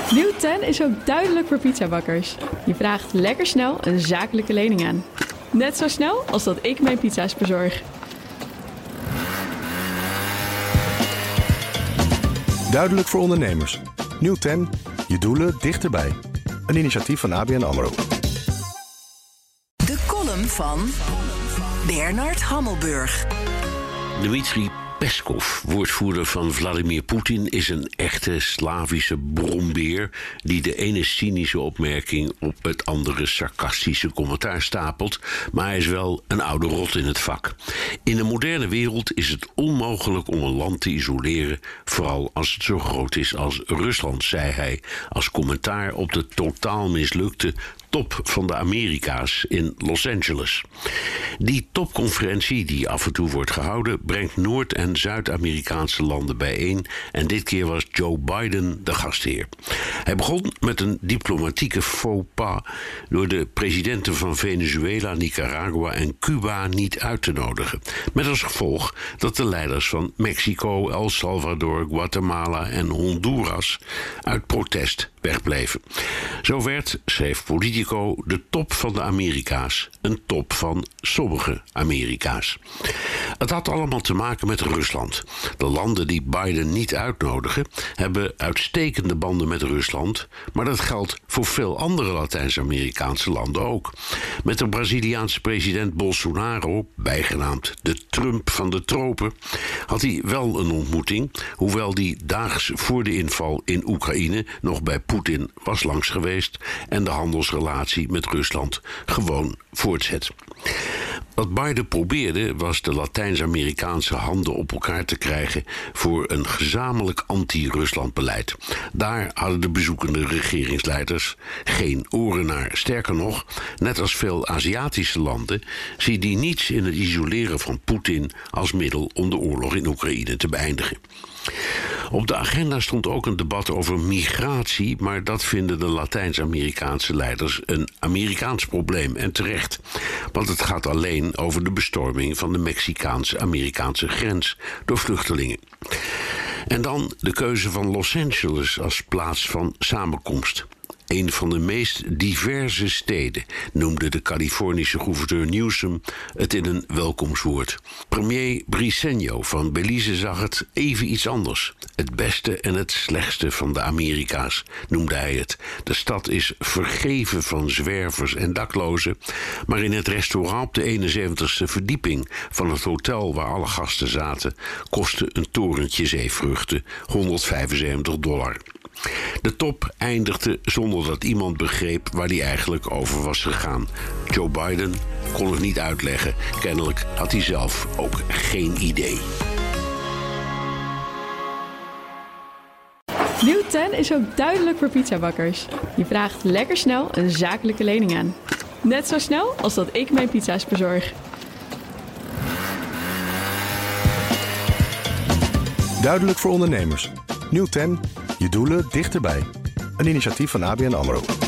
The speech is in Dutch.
Nieuw 10 is ook duidelijk voor pizzabakkers. Je vraagt lekker snel een zakelijke lening aan. Net zo snel als dat ik mijn pizza's bezorg. Duidelijk voor ondernemers. Nieuw 10, je doelen dichterbij. Een initiatief van ABN AMRO. De column van Bernard Hammelburg. Dmitri Peskov, woordvoerder van Vladimir Poetin, is een echte Slavische brombeer die de ene cynische opmerking op het andere sarcastische commentaar stapelt, maar hij is wel een oude rot in het vak. In de moderne wereld is het onmogelijk om een land te isoleren, vooral als het zo groot is als Rusland, zei hij als commentaar op de totaal mislukte top van de Amerika's in Los Angeles. Die topconferentie, die af en toe wordt gehouden, brengt Noord- en Zuid-Amerikaanse landen bijeen en dit keer was Joe Biden de gastheer. Hij begon met een diplomatieke faux pas door de presidenten van Venezuela, Nicaragua en Cuba niet uit te nodigen. Met als gevolg dat de leiders van Mexico, El Salvador, Guatemala en Honduras uit protest wegbleven. Zo werd, schreef Politico, de top van de Amerika's een top van sommige Amerika's. Het had allemaal te maken met Rusland. De landen die Biden niet uitnodigen hebben uitstekende banden met Rusland, maar dat geldt voor veel andere Latijns-Amerikaanse landen ook. Met de Braziliaanse president Bolsonaro, bijgenaamd de Trump van de tropen, had hij wel een ontmoeting, hoewel die daags voor de inval in Oekraïne nog bij Poetin was langs geweest en de handelsrelatie met Rusland gewoon voortzet. Wat Biden probeerde was de Latijns-Amerikaanse handen op elkaar te krijgen voor een gezamenlijk anti-Rusland beleid. Daar hadden de bezoekende regeringsleiders geen oren naar. Sterker nog, net als veel Aziatische landen zien die niets in het isoleren van Poetin als middel om de oorlog in Oekraïne te beëindigen. Op de agenda stond ook een debat over migratie, maar dat vinden de Latijns-Amerikaanse leiders een Amerikaans probleem en terecht. Want het gaat alleen over de bestorming van de Mexicaans-Amerikaanse grens door vluchtelingen. En dan de keuze van Los Angeles als plaats van samenkomst. Een van de meest diverse steden, noemde de Californische gouverneur Newsom het in een welkomstwoord. Premier Briceño van Belize zag het even iets anders. Het beste en het slechtste van de Amerika's, noemde hij het. De stad is vergeven van zwervers en daklozen, maar in het restaurant op de 71ste verdieping van het hotel waar alle gasten zaten, kostte een torentje zeevruchten $175. De top eindigde zonder dat iemand begreep waar die eigenlijk over was gegaan. Joe Biden kon het niet uitleggen. Kennelijk had hij zelf ook geen idee. Nieuw 10 is ook duidelijk voor pizzabakkers. Je vraagt lekker snel een zakelijke lening aan. Net zo snel als dat ik mijn pizza's bezorg. Duidelijk voor ondernemers. Nieuw 10, je doelen dichterbij. Een initiatief van ABN AMRO.